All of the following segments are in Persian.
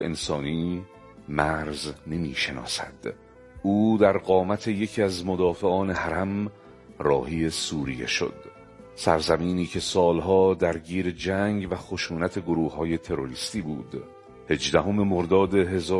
انسانی مرز نمی شناسد. او در قامت یکی از مدافعان حرم راهی سوریه شد، سرزمینی که سالها درگیر جنگ و خشونت گروه‌های تروریستی بود. 18 مرداد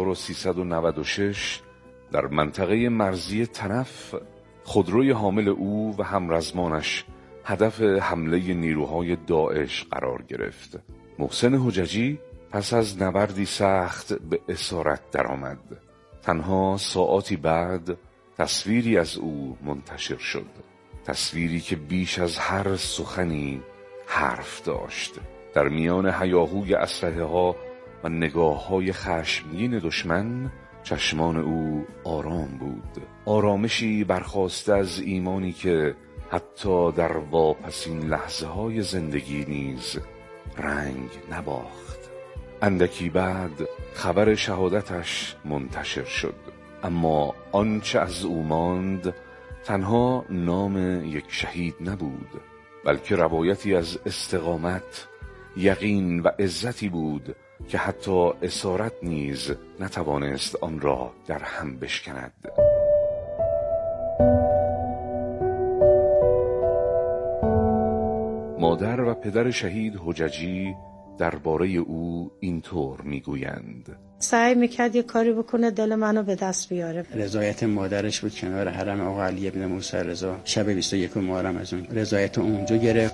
1396 در منطقه مرزی تنف خودروی حامل او و همرزمانش هدف حمله نیروهای داعش قرار گرفت. محسن حججی پس از نبردی سخت به اسارت درآمد. تنها ساعاتی بعد تصویری از او منتشر شد، تصویری که بیش از هر سخنی حرف داشت. در میان هیاهوی اسلحه ها و نگاه های خشمگین دشمن، چشمان او آرام بود، آرامشی برخاسته از ایمانی که حتی در واپسین لحظه های زندگی نیز رنگ نباخت. اندکی بعد خبر شهادتش منتشر شد، اما آنچه از او ماند تنها نام یک شهید نبود، بلکه روایتی از استقامت، یقین و عزتی بود که حتی اسارت نیز نتوانست آن را در هم بشکند. مادر و پدر شهید حججی درباره او اینطور میگویند: سعی میکرد یه کاری بکنه دل منو به دست بیاره. رضایت مادرش بود کنار حرم آقا علی ابن موسی رضا شب 21 محرم از اون رضایت اونجا گرفت.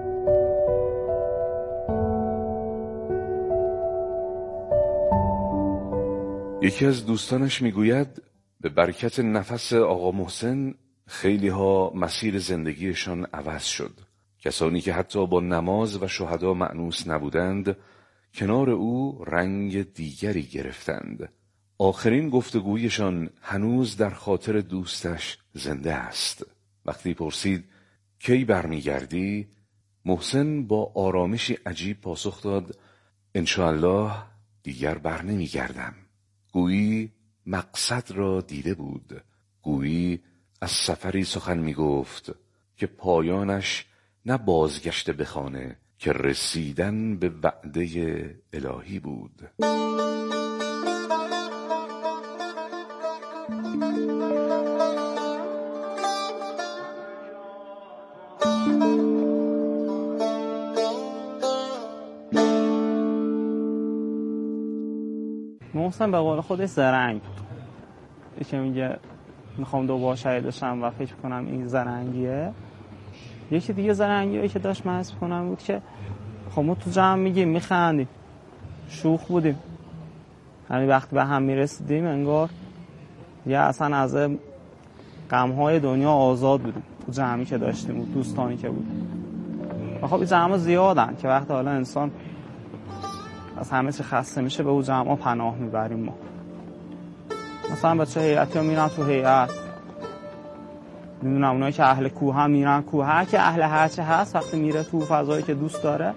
یکی از دوستانش میگوید به برکت نفس آقا محسن خیلی ها مسیر زندگیشان عوض شد. کسانی که حتی با نماز و شهدا مأنوس نبودند کنار او رنگ دیگری گرفتند. آخرین گفتگویشان هنوز در خاطر دوستش زنده است. وقتی پرسید کی برمیگردی، محسن با آرامشی عجیب پاسخ داد: انشاءالله دیگر برنمیگردم. گویی مقصد را دیده بود، گویی از سفری سخن می گفت که پایانش نه بازگشت به خانه که رسیدن به وعده الهی بود. محسن به قول خودش زرنگ بود. یکی میگه میخوام دوباره شهید بشم و فکر کنم این زرنگیه. یکی دیگه زرنگیه که داشت من حس کنم بود که خب ما تو جمع میگیم میخندیم شوخ بودیم، یعنی وقتی به هم میرسیدیم انگار یا اصلا از غمهای دنیا آزاد بودیم تو جمعی که داشتیم و دوستانی که بودیم. و خب این جمعا زیادن که وقتی حالا انسان از همه چی خسته میشه به اون جمعا پناه میبریم. ما مثلا بچه هیئتی ها میرن تو هیئت، نمیدونم اونایی که اهل کوه هم میرن کوه، هر که اهل هرچه هست وقتی میره تو فضایی که دوست داره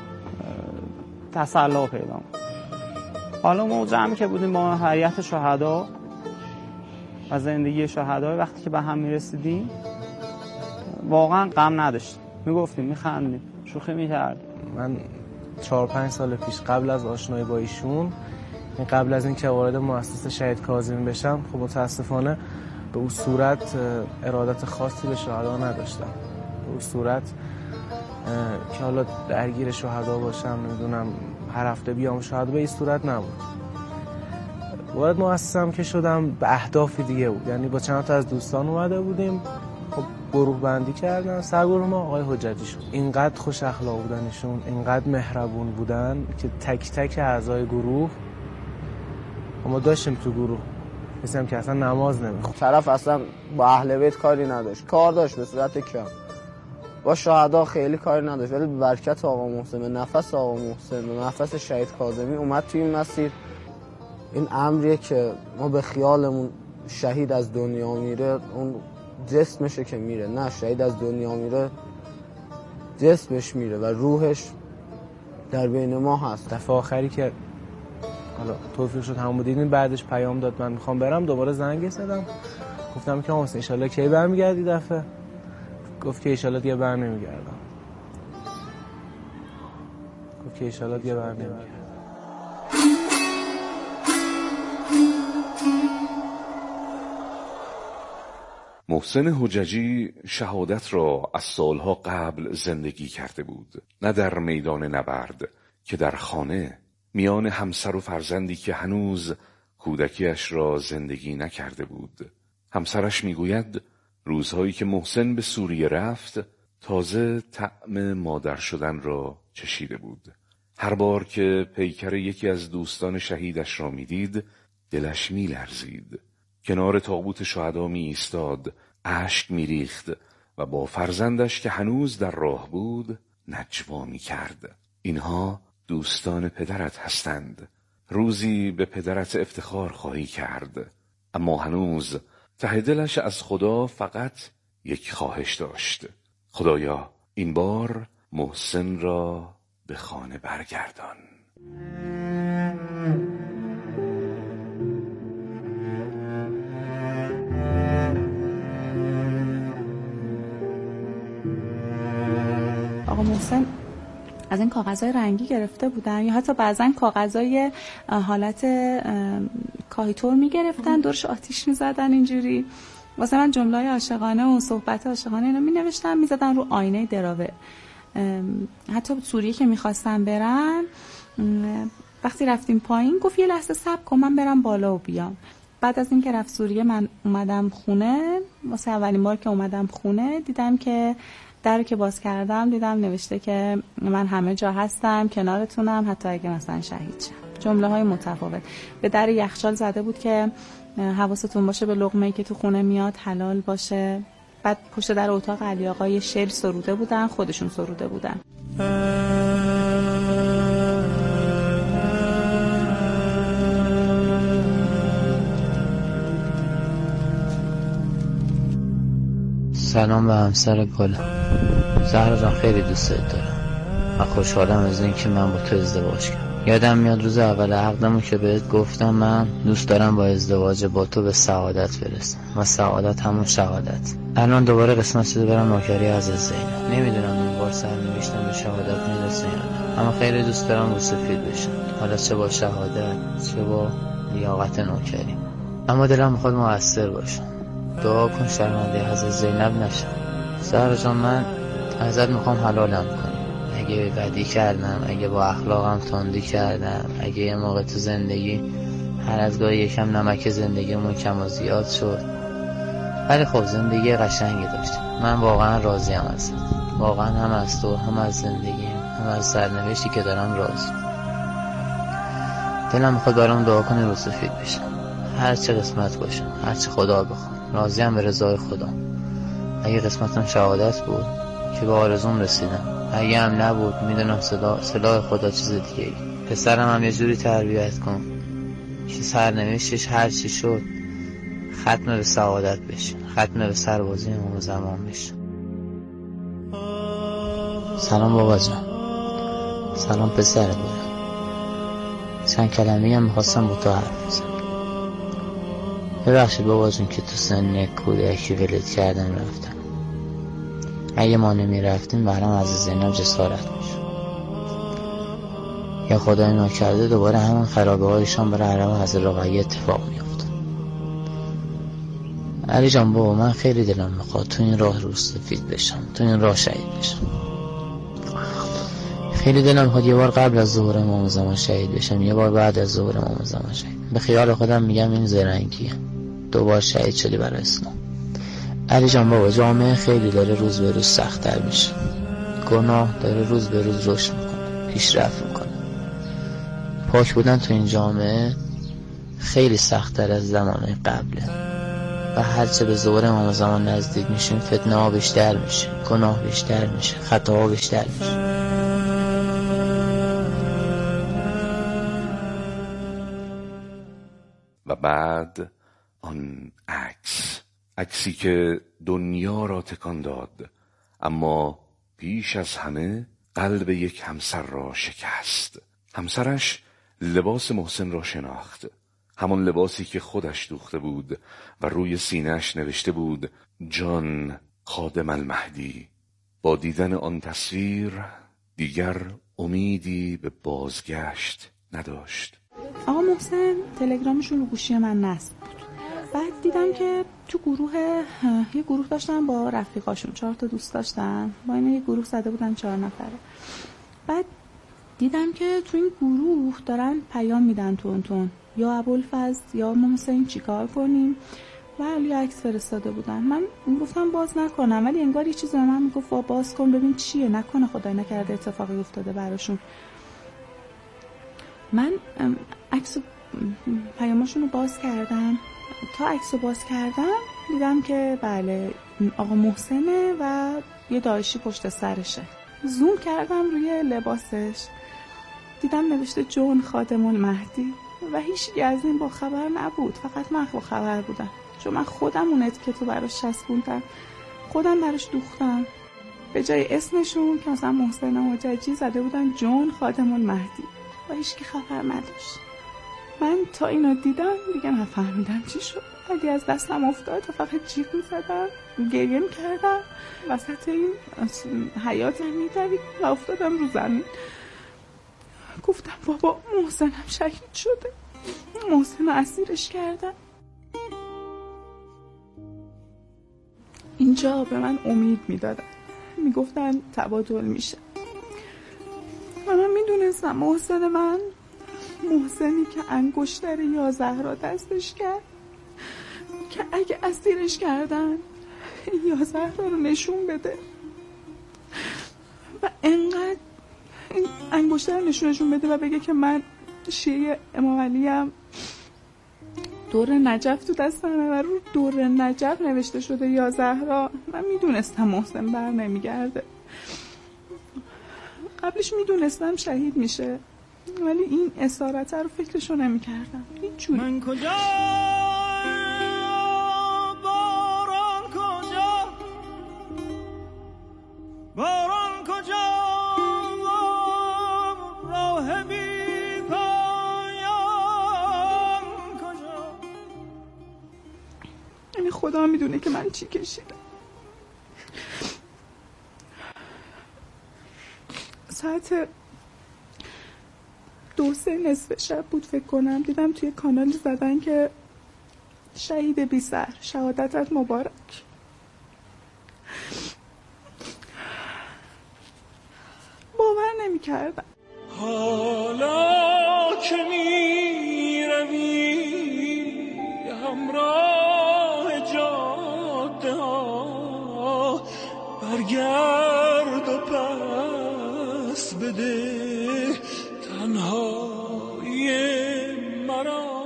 تسلا پیدا میکنه. حالا ما جمعی که بودیم با هیئت شهدا و زندگی شهدا، وقتی که به هم میرسیدیم واقعا غم نداشتیم، میگفتیم میخندیم شوخی میکردیم. من 4-5 سال پیش قبل از آشنایی با ایشون، قبل از اینکه وارد مؤسسه شهید کاظمی بشم، خب متاسفانه به اون صورت ارادت خاصی به شهدا نداشتم. به اون صورت که حالا درگیر شهدا باشم، نمیدونم هر هفته بیام شهدا، به این صورت نبود. وارد مؤسسه‌ام که شدم به اهدافی دیگه بود، یعنی با چند تا از دوستان اومده بودیم، خب گروه بندی کردن. سرگروه ما آقای حججی شد. اینقدر خوش اخلاق بودنشون، اینقدر مهربون بودن که تک تک اعضای گروه، ما داشتیم تو گروه مثلا که اصلا نماز نمیخوند. طرف اصلا با اهل بیت کاری نداشت، کار داشت به صورت کم، با شهدا خیلی کاری نداشت، ولی به برکت آقا محسن، به نفس آقا محسن، به نفس شهید کاظمی اومد توی این مسیر. این امریه که ما به خیالمون شهید از دنیا میره اون جسمشه که میره، نه، شهید از دنیا میره جسمش میره و روحش در بین ما هست. دفعه آخری که حالا توفیق شد همون دیدین، بعدش پیام داد من میخوام برم، دوباره زنگ زدم گفتم که ان شاءالله کی برمیگردی دفعه؟ گفت که ان شاءالله دیگه برنمیگردم. گفت که ان شاءالله دیگه برنمیگردم. محسن حججی شهادت را از سالها قبل زندگی کرده بود، نه در میدان نبرد که در خانه میان همسر و فرزندی که هنوز کودکیش را زندگی نکرده بود. همسرش میگوید روزهایی که محسن به سوریه رفت تازه طعم مادر شدن را چشیده بود. هر بار که پیکر یکی از دوستان شهیدش را میدید دلش میلرزید. کنار تابوت شهدا می ایستاد، اشک میریخت و با فرزندش که هنوز در راه بود نجوا میکرد. اینها دوستان پدرت هستند. روزی به پدرت افتخار خواهی کرد. اما هنوز ته دلش از خدا فقط یک خواهش داشت: خدایا این بار محسن را به خانه برگردان. آقا محسن از این کاغذهای رنگی گرفته بودن یا حتی بعضا کاغذهای حالت کاهیتور میگرفتن، دورش آتیش میزدن، اینجوری واسه من جمله‌های عاشقانه و صحبت عاشقانه اینا مینوشتن میزدن رو آینه دراوه. حتی سوریه که میخواستن برن، وقتی رفتیم پایین گفت یه لحظه صبر کن من برم بالا و بیام. بعد از اینکه رفت سوریه من اومدم خونه، واسه اولین بار که اومدم خونه دیدم که در که باز کردم دیدم نوشته که من همه جا هستم، کنارتونم، حتی اگه مثلا شهید شم. جمله های متفاوت. به در یخچال زده بود که حواستون باشه به لقمه‌ای که تو خونه میاد حلال باشه. بعد پشت در اتاق علی آقا یه شعر سروده بودن، خودشون سروده بودن. سلام به همسر گلم. زهرا جان خیلی دوست دارم و خوشحالم از این که من با تو ازدواج کردم. یادم میاد روز اول عقدمو که بهت گفتم من دوست دارم با ازدواج با تو به سعادت برسم و سعادت همون شهادت. الان دوباره قسمت شده برم نوکری از زینب. نمیدونم این بار سرنوشتم به شهادت میرسه یا نه، اما خیلی دوست دارم رو سفید بشم، حالا چه با شهادت چه با لیاقت نوکری. اما دلم میخواد مؤثر باشم. دعا کن شرمنده حضرت زینب نشم. زهرا جان من ازت میخوام حلالم کنی. اگه بدی کردم، اگه با اخلاقم تندی کردم، اگه یه موقع تو زندگی هر از گاهی یکم نمک زندگیمون کم و زیاد شد، ولی خب زندگی قشنگی داشتم. من واقعا راضیم ازت، واقعا هم از تو، هم از زندگیم، هم از سرنوشتی که دارم راضی. دلم میخواد برام دعا کنی رو سفید بشم، هر چه قسمت باشم، هر چه خدا بخواد. راضیم به رضای خدا. اگه قسمتم شهادت بود که به آرزوم رسیدم، اگه هم نبود میدونم صلاح خدا چیز دیگه ای. پسرم هم یه جوری تربیت کن که سرنوشتش هر چی شد ختم به سعادت بشه، ختم به سربازی امام زمان بشه. سلام بابا جان. سلام پسر گلم. چند کلمه‌ای هم میخواستم با تو حرف بزنم. ببخشید بابا جون که تو سن کودکی ولد کردم رفتم. اگه ما نمی رفتیم برام از زینب جسارت میشه. یا خدای ناکرده دوباره همون خرابه هایشان برای حرم حضرت رقیه اتفاق میافت. علی جان بابا من خیلی دلم میخواد تو این راه رو سفید بشم، تو این راه شهید بشم. خیلی دلم میخواد یه بار قبل از ظهور امام زمان شهید بشم، یه بار بعد از ظهور امام زمان شهید. به خیال خودم میگم این زرنگیه، دوبار شهید شدی برای اسلام. علی جان بابا جامعه خیلی داره روز به روز سخت‌تر میشه، گناه داره روز به روز رشد میکنه، پیشرفت میکنه. پاک بودن تو این جامعه خیلی سخت‌تر از زمانه قبله و هرچه به ظهور امام زمان نزدیک میشیم فتنه ها بیشتر میشه، گناه بیشتر میشه، خطا ها بیشتر میشه. و بعد آن عکسی که دنیا را تکان داد، اما پیش از همه قلب یک همسر را شکست. همسرش لباس محسن را شناخت، همان لباسی که خودش دوخته بود و روی سینه‌اش نوشته بود جان خادم المهدی. با دیدن آن تصویر دیگر امیدی به بازگشت نداشت. آقا محسن تلگرامشون رو گوشی من نصب بود. بعد دیدم که تو یه گروه داشتن با رفیقاشون، 4 تا دوست داشتن، با اینا یه گروه زده بودن 4 نفره. بعد دیدم که تو این گروه دارن پیام میدن تون یا ابوالفضل یا محسن چیکار کنیم و علی عکس فرستاده بودن. من گفتم باز نکنم، ولی انگار یه چیزی به من میگفت باز کن ببین چیه، نکنه خدای نکرده اتفاقی افتاده براشون. من عکس پیاماشون رو باز کردم. تا عکس رو باز کردم دیدم که بله آقا محسنه و یه داعشی پشت سرشه. زوم کردم روی لباسش، دیدم نوشته جون خادم المهدی و هیچ از این با خبر نبود، فقط من با خبر بودم، چون من خودم اون اتیکتو براش چسبوندم، خودم براش دوختم. به جای اسمشون که مثلا محسن حججی زده بودن جون خادم المهدی و هیچ کی خبر نداشت. من تا اینو دیدم دیگه نفهمیدم چی شد. علی از دستم افتاد و فقط جیغ می‌زدم، گریه می‌کردم، وسط این حیاط می‌دوید و افتادم رو زمین. گفتم بابا محسنم شهید شده، محسن اسیرش کردن. اینجا به من امید میدادن، میگفتن تبادل میشه و من میدونستم محسن من، محسنی که انگشتر یا زهرا دستش کرد که اگه اسیرش کردن یا زهرا رو نشون بده و انقدر این انگشتر نشون بده و بگه که من شیعه امام علیم، دور نجف تو دستمه و رو دور نجف نوشته شده یا زهرا. من میدونستم محسن بر نمیگرده، قبلش میدونستم شهید میشه، ولی این اسارت رو فکرشو نمیکردم هیچ جوری. من کجا باران کجا، باران کجا، راه بی پایان کجا. یعنی خدا میدونه که من چی کشیدم. ساعت 2-3 نصف شب بود فکر کنم، دیدم توی کانال زدن که شهید بی سر، شهادتت مبارک. باور نمی کردم. حالا که می روی همراه جاده ها، برگرد و پس بده تنهای مرا.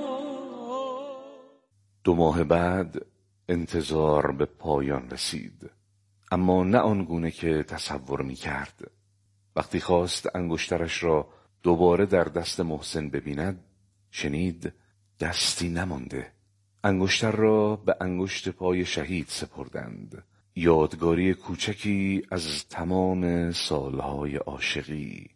2 ماه بعد انتظار به پایان رسید، اما نه آنگونه که تصور می کرد. وقتی خواست انگشترش را دوباره در دست محسن ببیند، شنید دستی نمانده. انگشتر را به انگشت پای شهید سپردند، یادگاری کوچکی از تمام سالهای عاشقی.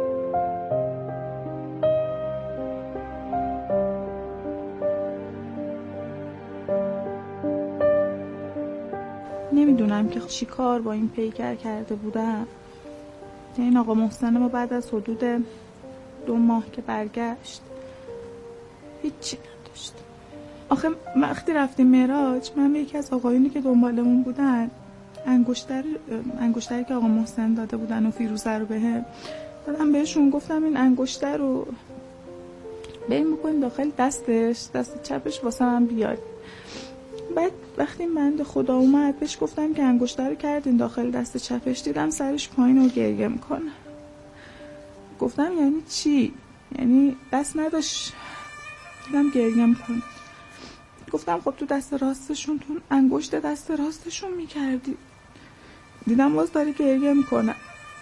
نمیدونم که چی کار با این پیکر کرده بودم. این آقا محسن ما بعد از حدود 2 ماه که برگشت هیچی نداشت. آخه وقتی رفتیم معراج، من به یکی از آقایونی که دنبالمون بودن انگشتری که آقا محسن داده بودن و فیروزه رو بهم دادم بهشون، گفتم این انگشتر رو بریم بکنیم داخل دست چپش واسه من بیاد. بعد وقتی بنده خدا اومد بهش گفتم که انگشتر رو کردین داخل دست چپش، دیدم سرش پایین و گریه میکنه. گفتم یعنی چی؟ یعنی دست نداشت؟ دیدم گریه میکنه. گفتم خب تو دست راستشون، تو انگشت دست راستشون میکردی. دیدم باز داره گریه میکنه.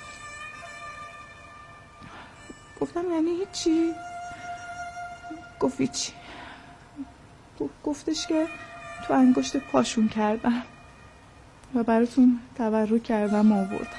گفتم یعنی هیچی؟ گفت هیچی. گفتش که تو انگشت پاشون کردم و براتون تبرک کردم آوردم.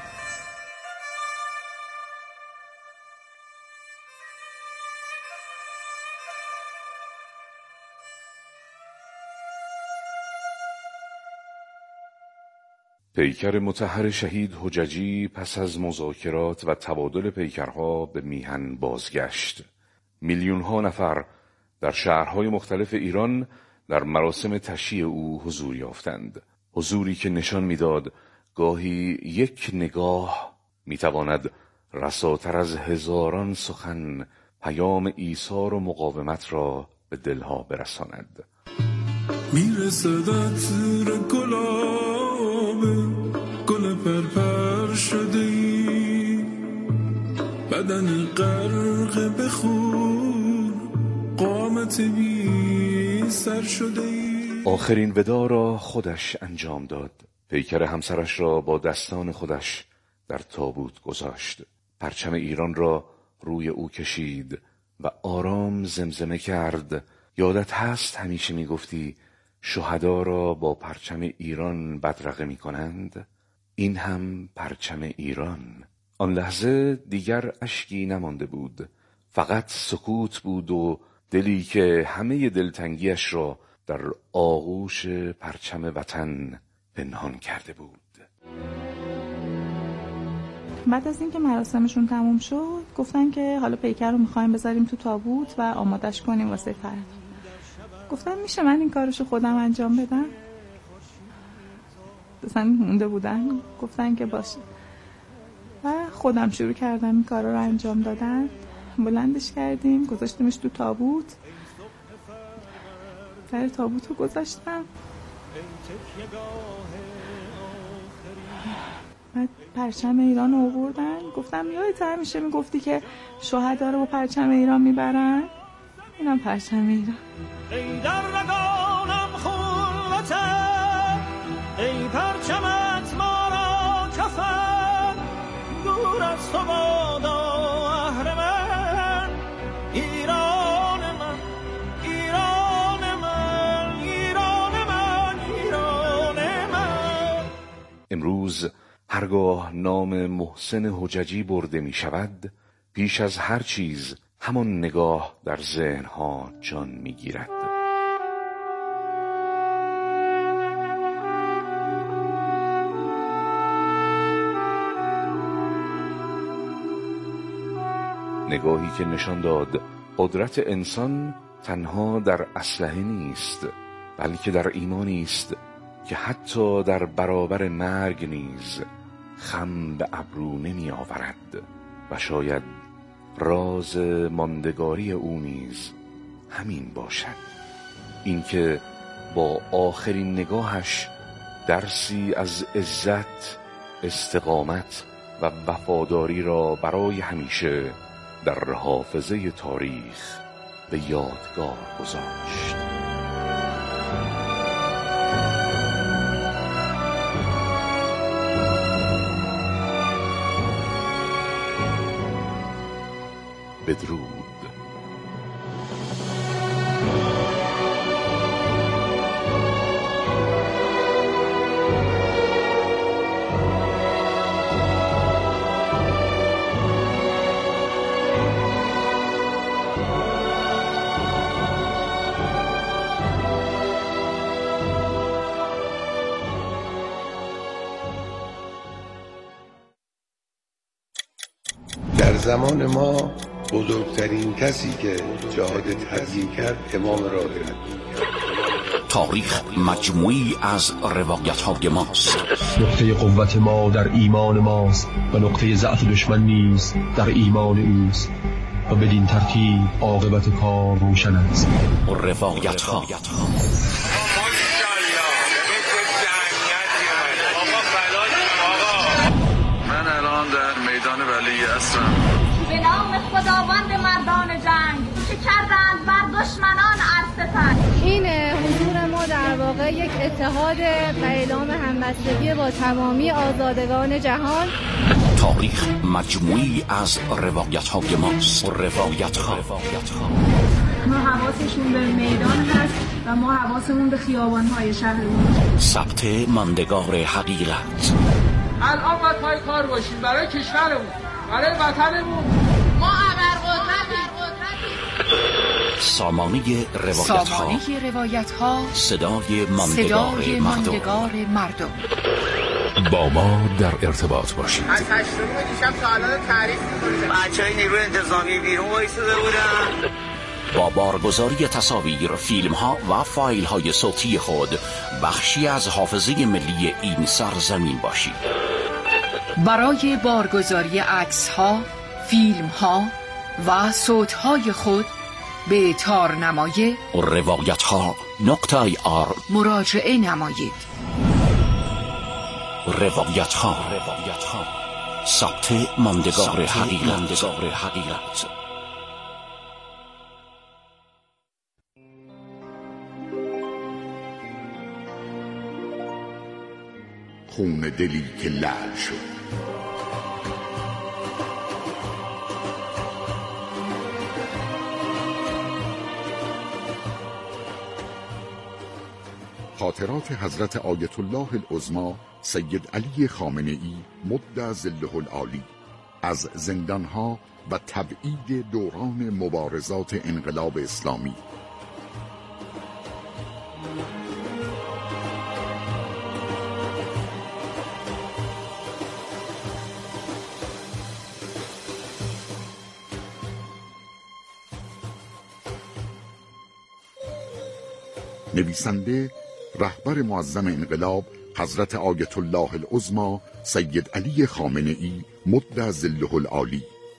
پیکر مطهر شهید حججی پس از مذاکرات و تبادل پیکرها به میهن بازگشت. میلیون‌ها نفر در شهرهای مختلف ایران در مراسم تشییع او حضور یافتند. حضوری که نشان میداد گاهی یک نگاه میتواند رساتر از هزاران سخن پیام ایثار و مقاومت را به دلها برساند. میرسد عطر گلاب گل پرپر شده ای، بدن غرق به خون، قامت بی سر شده ای. آخرین ودا را خودش انجام داد. پیکر همسرش را با دستان خودش در تابوت گذاشت. پرچم ایران را روی او کشید و آرام زمزمه کرد: یادت هست همیشه میگفتی شهدا را با پرچم ایران بدرقه میکنند؟ این هم پرچم ایران. آن لحظه دیگر اشکی نمانده بود، فقط سکوت بود و دلی که همه دلتنگیش را در آغوش پرچم وطن پنهان کرده بود. بعد از اینکه مراسمشون تموم شد گفتن که حالا پیکر رو میخوایم بذاریم تو تابوت و آمادش کنیم واسه فردا. گفتم میشه من این کارشو خودم انجام بدم؟ مثلا مونده بودن، گفتن که باشه و خودم شروع کردم این کارا رو انجام دادن. بلندش کردیم، گذاشتیمش تو تابوت، در تابوت رو گذاشتم. بعد پرچم ایران رو آوردن. گفتم یادت همیشه میگفتی که شهدا رو با پرچم ایران میبرن؟ اینم پرچم ایران. ای در رگانم خون وطن، ای پرچمت ما را کفن، دور از تو بادا اهرمن، ایران من، ایران من، ایران من، ایران من. امروز هرگاه نام محسن حججی برده می شود، پیش از هر چیز همان نگاه در ذهنها جان می گیرد. نگاهی که نشان داد قدرت انسان تنها در اسلحه نیست، بلکه در ایمانی است که حتی در برابر مرگ نیز خم به ابرو نمی آورد و شاید راز ماندگاری او نیز همین باشد، اینکه با آخرین نگاهش درسی از عزت، استقامت و وفاداری را برای همیشه در حافظه تاریخ به یادگار گذاشت. بدرود. در زمان ما بزرگترین کسی که جهاد تبیین کرد امام راغب. تاریخ مجموعی از روایت‌های ماست. نقطه قوت ما در ایمان ماست و نقطه ضعف دشمن نیز در ایمان اوست و بدین ترتیب عاقبت کار روشن است. روایت‌ها من الان در میدان ولی هستم. به نام خداوند مردان جنگ که کردند بر دشمنان عرصفت. این حضور ما در واقع یک اتحاد و اعلام همبستگی با تمامی آزادگان جهان. تاریخ مجموعی از روایت‌های ماست. روایت‌ها ما حواسشون به میدان هست و ما حواسمون به خیابان‌های شهرمون. ثبت ماندگار حقیقت. الان باید پای کار باشیم برای کشورمون، برای وطنمون. ما ابرقدرتیم. سامانه روایت‌ها، صدای ماندگار مردم. با ما در ارتباط باشید. از 8 دیشب تا الان تعریف می‌کنید. بچه‌های نیروی انتظامی بیرون وایساده بودن. با بارگذاری تصاویر، فیلم‌ها و فایل‌های صوتی خود بخشی از حافظه ملی این سرزمین باشید. برای بارگذاری عکس‌ها، فیلم‌ها و صوت‌های خود به تارنمای روایت‌ها.ir مراجعه نمایید. روایت‌ها، ثبت ماندگار حقیقت. خون دلی که لعل شد، خاطرات حضرت آیت الله العظمی سید علی خامنه‌ای مد ظله العالی از زندانها و تبعید دوران مبارزات انقلاب اسلامی. نویسنده رهبر معظم انقلاب حضرت آیت الله العظمی سید علی خامنه‌ای مد ظله العالی.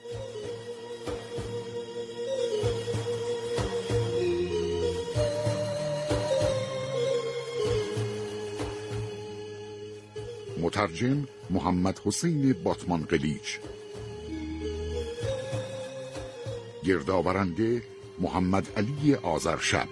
مترجم محمد حسین باتمان قلیچ. گردآورنده محمد علی آذرشب.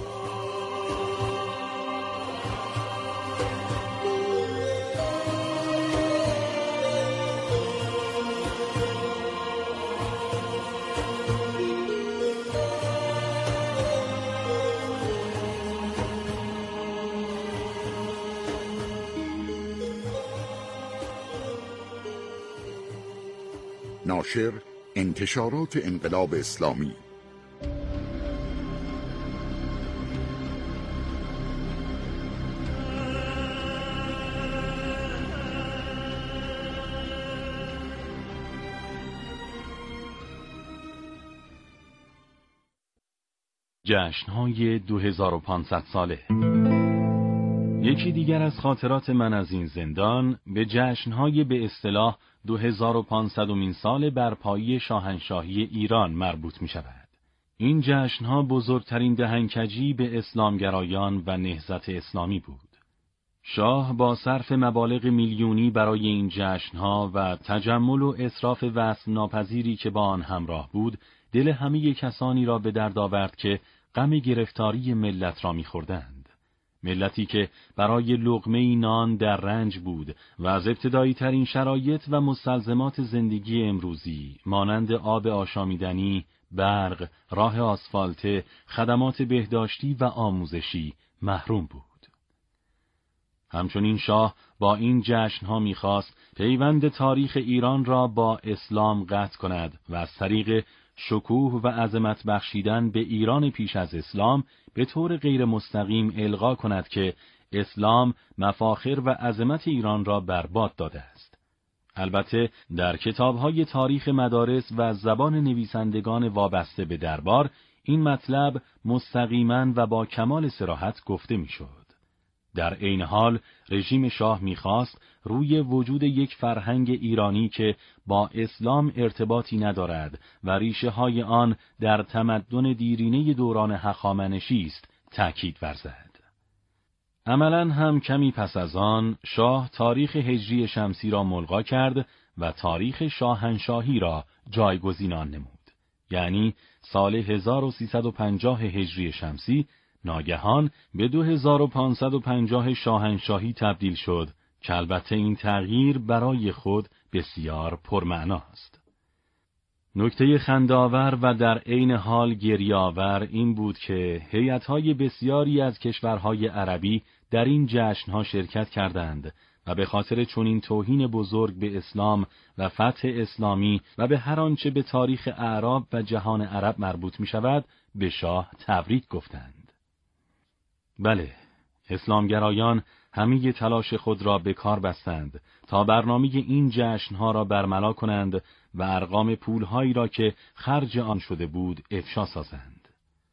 ناشر انتشارات انقلاب اسلامی. جشن‌های 2500 ساله. یکی دیگر از خاطرات من از این زندان به جشن‌های به اصطلاح 2500مین سال برپایی شاهنشاهی ایران مربوط می شود. این جشن‌ها بزرگترین دهنکجی به اسلامگرایان و نهضت اسلامی بود. شاه با صرف مبالغ میلیونی برای این جشن‌ها و تجمل و اسراف وصف ناپذیری که با آن همراه بود، دل همه کسانی را به درد آورد که غم گرفتاری ملت را می‌خوردند. ملتی که برای لقمه نان در رنج بود و از ابتدایی ترین شرایط و مستلزمات زندگی امروزی مانند آب آشامیدنی، برق، راه آسفالته، خدمات بهداشتی و آموزشی محروم بود. همچنین شاه با این جشنها می‌خواست پیوند تاریخ ایران را با اسلام قطع کند و از طریق شکوه و عظمت بخشیدن به ایران پیش از اسلام به طور غیر مستقیم القا کند که اسلام مفاخر و عظمت ایران را برباد داده است. البته در کتاب‌های تاریخ مدارس و زبان نویسندگان وابسته به دربار این مطلب مستقیما و با کمال صراحت گفته می‌شد. در عین حال رژیم شاه می‌خواست روی وجود یک فرهنگ ایرانی که با اسلام ارتباطی ندارد و ریشه‌های آن در تمدن دیرینه دوران هخامنشی است تأکید ورزد. عملاً هم کمی پس از آن شاه تاریخ هجری شمسی را ملغا کرد و تاریخ شاهنشاهی را جایگزین آن نمود. یعنی سال 1350 هجری شمسی ناگهان به 2550 شاهنشاهی تبدیل شد که البته این تغییر برای خود بسیار پرمعناست. نکته خنده‌آور و در عین حال گریه‌آور این بود که هیئت‌های بسیاری از کشورهای عربی در این جشن‌ها شرکت کردند و به خاطر چنین توهین بزرگ به اسلام و فتح اسلامی و به هر آنچه به تاریخ اعراب و جهان عرب مربوط می‌شود به شاه تبریک گفتند. بله، اسلامگرایان همه تلاش خود را به کار بستند تا برنامه این جشنها را برملا کنند و ارقام پولهایی را که خرج آن شده بود افشا سازند.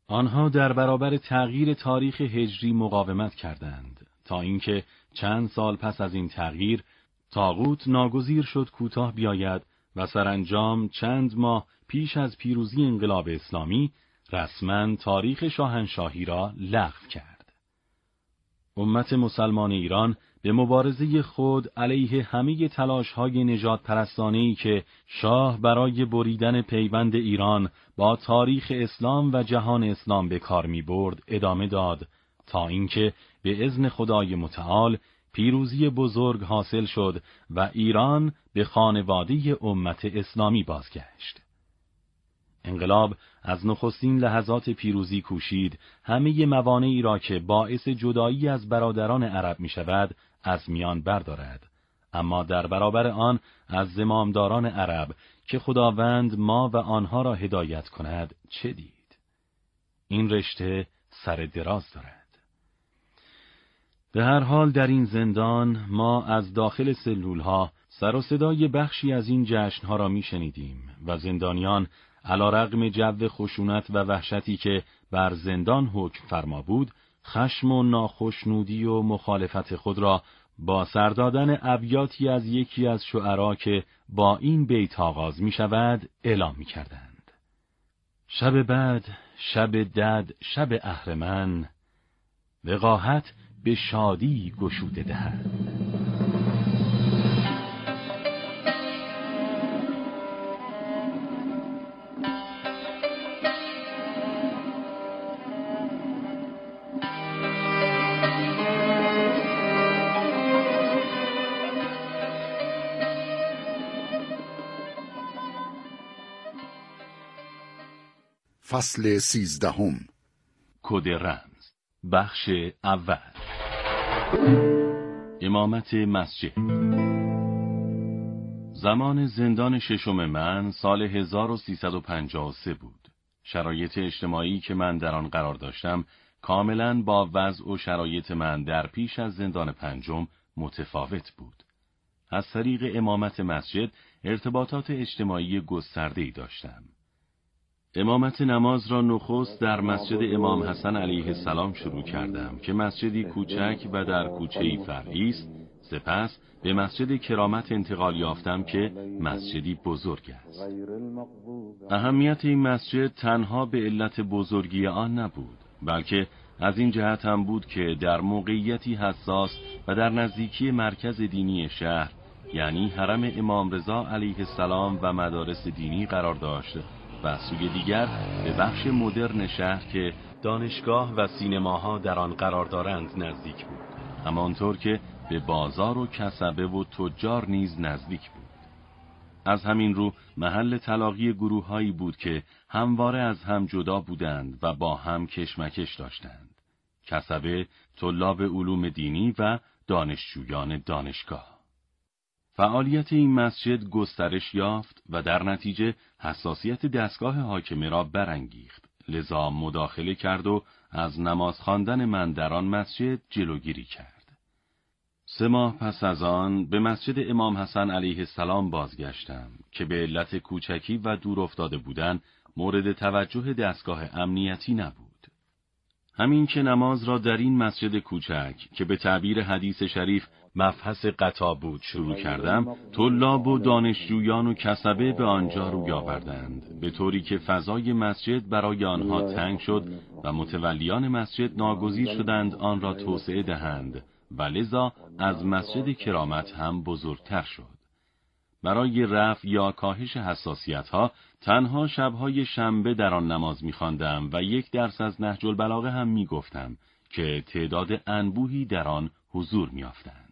آنها در برابر تغییر تاریخ هجری مقاومت کردند تا اینکه چند سال پس از این تغییر طاغوت ناگزیر شد کوتاه بیاید و سرانجام چند ماه پیش از پیروزی انقلاب اسلامی رسما تاریخ شاهنشاهی را لغو کرد. امت مسلمان ایران به مبارزه خود علیه همه تلاش‌های نژاد پرستانه‌ای که شاه برای بریدن پیوند ایران با تاریخ اسلام و جهان اسلام به کار می‌برد ادامه داد تا اینکه به اذن خدای متعال پیروزی بزرگ حاصل شد و ایران به خانواده امت اسلامی بازگشت. انقلاب از نخستین لحظات پیروزی کوشید همه موانعی را که باعث جدایی از برادران عرب می شود از میان بردارد، اما در برابر آن از زمامداران عرب که خداوند ما و آنها را هدایت کند چه دید؟ این رشته سر دراز دارد. به هر حال در این زندان ما از داخل سلولها سر و صدای بخشی از این جشنها را می شنیدیم و زندانیان علیرغم جو خشونت و وحشتی که بر زندان حکم فرما بود، خشم و ناخشنودی و مخالفت خود را با سردادن ابیاتی از یکی از شعرا که با این بیت آغاز می شود اعلام می کردند. شب بد، شب دد، شب اهرمن، وقاحت به شادی گشوده دهد. فصل 13 کد رمز بخش اول. امامت مسجد. زمان زندان ششم من سال 1353 بود. شرایط اجتماعی که من در آن قرار داشتم کاملاً با وضع و شرایط من در پیش از زندان پنجم متفاوت بود. از طریق امامت مسجد ارتباطات اجتماعی گسترده‌ای داشتم. امامت نماز را نخست در مسجد امام حسن علیه السلام شروع کردم که مسجدی کوچک و در کوچه‌ای فرعی است. سپس به مسجد کرامت انتقال یافتم که مسجدی بزرگ است. اهمیت این مسجد تنها به علت بزرگی آن نبود، بلکه از این جهت هم بود که در موقعیتی حساس و در نزدیکی مرکز دینی شهر، یعنی حرم امام رضا علیه السلام و مدارس دینی قرار داشت و سوی دیگر به بخش مدرن شهر که دانشگاه و سینماها در آن قرار دارند نزدیک بود، همانطور که به بازار و کسبه و تجار نیز نزدیک بود. از همین رو محل تلاقی گروه‌هایی بود که همواره از هم جدا بودند و با هم کشمکش داشتند: کسبه، طلاب علوم دینی و دانشجویان دانشگاه. فعالیت این مسجد گسترش یافت و در نتیجه حساسیت دستگاه حاکمه را برانگیخت، لذا مداخله کرد و از نماز خواندن من در آن مسجد جلوگیری کرد. 3 ماه پس از آن به مسجد امام حسن علیه السلام بازگشتم که به علت کوچکی و دور افتاده بودن مورد توجه دستگاه امنیتی نبود. همین که نماز را در این مسجد کوچک که به تعبیر حدیث شریف مفحص قطا بود شروع کردم، طلاب و دانشجویان و کسبه به آنجا روی آوردند، به طوری که فضای مسجد برای آنها تنگ شد و متولیان مسجد ناگزیر شدند آن را توسعه دهند و لذا از مسجد کرامت هم بزرگتر شد. برای رفع یا کاهش حساسیت‌ها تنها شب‌های شنبه در آن نماز می‌خواندم و 1 درس از نهج البلاغه هم می‌گفتم که تعداد انبوهی در آن حضور می‌یافتند.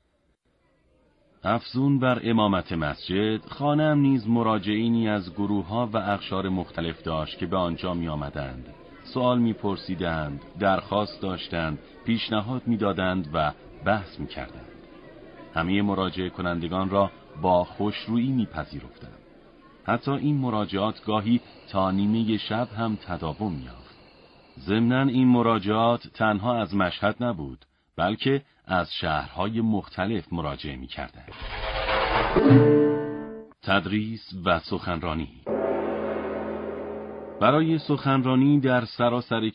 افزون بر امامت مسجد، خانه‌ام نیز مراجعینی از گروه‌ها و اقشار مختلف داشت که به آنجا می‌آمدند، سوال می‌پرسیدند، درخواست داشتند، پیشنهاد می‌دادند و بحث می‌کردند. همه مراجعه کنندگان را با خوشرویی می‌پذیرفتم. حتی این مراجعات گاهی تا نیمه شب هم تداوم یافت. ضمناً این مراجعات تنها از مشهد نبود، بلکه از شهرهای مختلف مراجعه می‌کردند. تدریس و سخنرانی. برای سخنرانی در سراسر